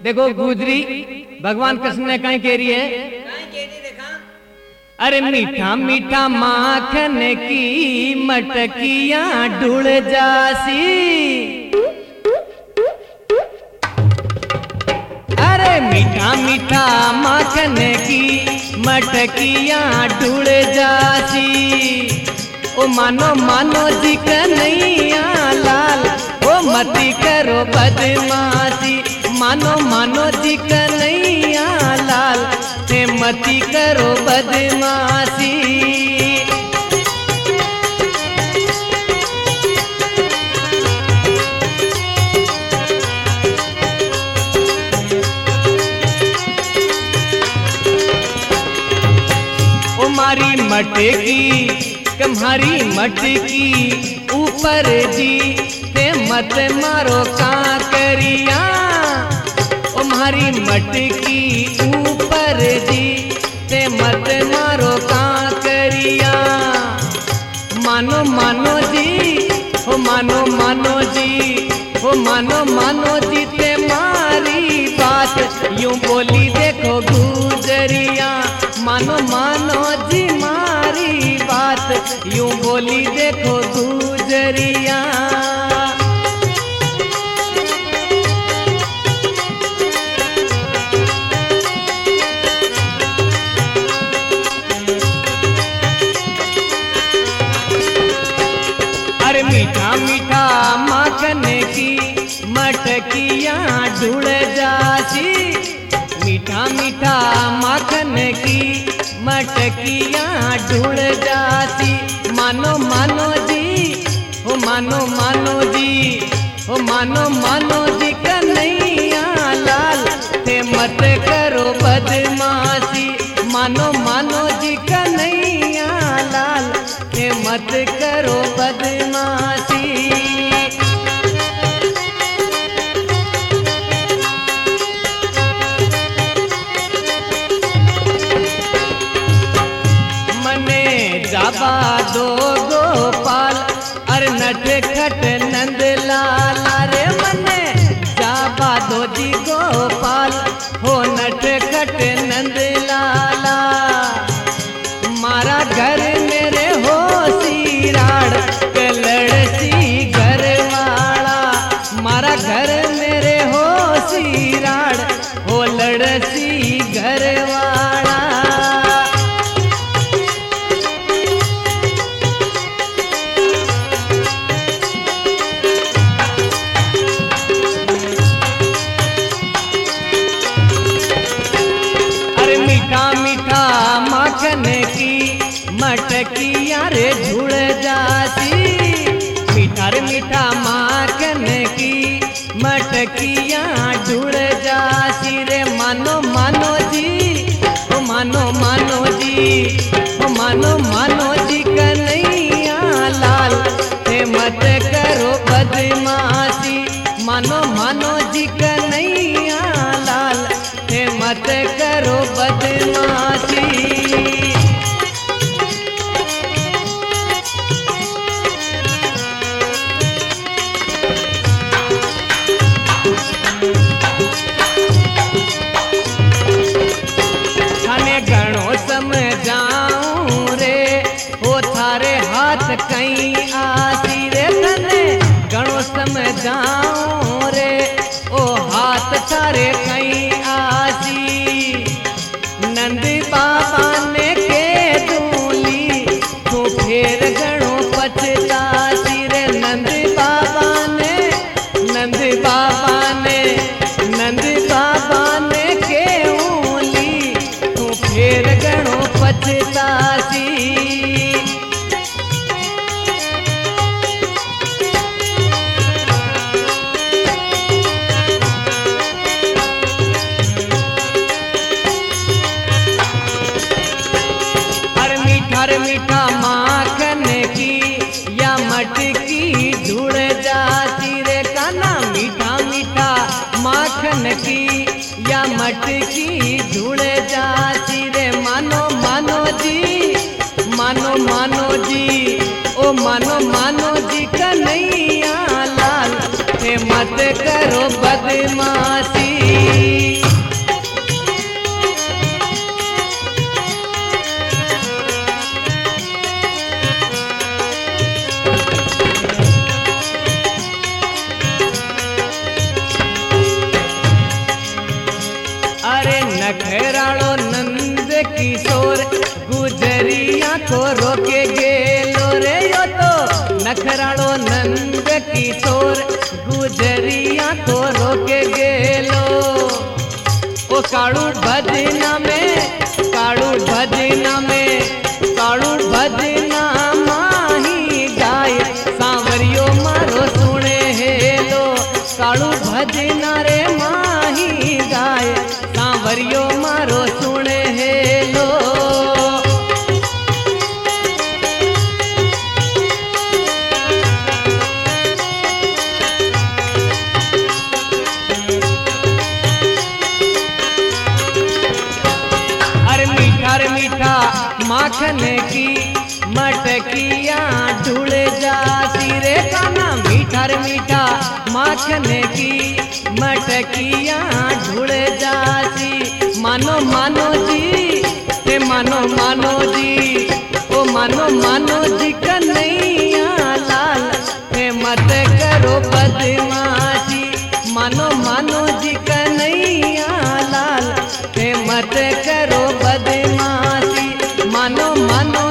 देखो गुजरी भगवान कृष्ण ने कहीं कह रही है, अरे मीठा मीठा माखन की मटकियां ढूल जासी, अरे मीठा मीठा माखन की मटकियां ढूल जासी। ओ मानो मानो जी कन्हैया लाल, ओ मती करो बदमाशी, मानो मानो जी कन्हैया लाल, ते मती करो बदमाशी। ओ मारी मटकी तुम्हारी मटकी ऊपर जी, ते मत मारो कांकरिया, ओ मारी मटकी ऊपर जी, ते मत मारो कांकरिया। मानो मानो जी हो मानो मानो जी, हो मानो मानो जी, ते मारी बात यूं बोली देखो गुजरिया, मानो मानो जी मारी बात यूं बोली देखो गुजरिया। अरे मीठा मीठा माखन की मटकियां ढूल जासी, मीठा मीठा माखन की मटकियां ढूल जासी। मानो मानो जी हो मानो मानो जी, हो मानो मानो जी कन्हैया लाल, ते मत करो बदमाशी, मानो मानो जी कन्हैया लाल, ते मत करो बदमाशी। जाबा दो गोपाल, अरे नट खट नंद लाला, रे मने जाबा दो जी गोपाल, हो नट खट नंद लाला। मारा घर मेरे हो सिराड़ कलड़सी घर वाला, मारा घर मेरे हो सिराड़ हो लड़सी घर वाला। मीठा मीठा माखन की मटकियां रे ढूल जासी, मीठा रे मीठा माखन की मटकियां ढूल जासी। रे मानो मानो जी ओ मानो मानो जी, ओ मानो मानो जी कन्हैया लाल, ते मत करो बदमाशी, मानो मानो जी कन्हैया लाल, ते मत करो बदमाशी। थाने घणो समझाऊं रे, ओ थारे हाथ कहीं आसी, रे तने घणो समझाऊं रे, ओ हाथ थारे कहीं आसी। नंद बाबा ने के दूली, तू फेर घणो पछतासी, रे नंद बाबा ने, नंद बाबा ने, नंद बाबा ने के ऊली, तू फेर घणो पछतासी। हर मीठा माखन की या मटकी ढूल जाती, रे काना मीठा मीठा माखन की या मटकी ढूल जाती। रे मानो मानो जी, मानो मानो जी, ओ मानो मानो जी कन्हैया लाल, ते मत करो बदमाशी। रोके गेलो रे यो तो नखराड़ो नंद किशोर गुजरिया को रोके गेलो। ओ काड़ू भजना में काड़ू भजना में काड़ू भजना माही गाय सांवरियो मारो सुने हेलो। काड़ू भजना रे माही गाय सांवरियो मारो सुने हेलो। मीठा माखन की मटकिया ढूल जाती रे काना। मीठा रे मीठा माखन की मटकिया ढूल जाती। मानो मानो जी हे मानो मानो जी ओ मानो मानो जी कन्हैया लाल हे मत करो बदमाशी। मानो मानो जी कन्हैया लाल हे मत करो बदमाशी। मानो मानो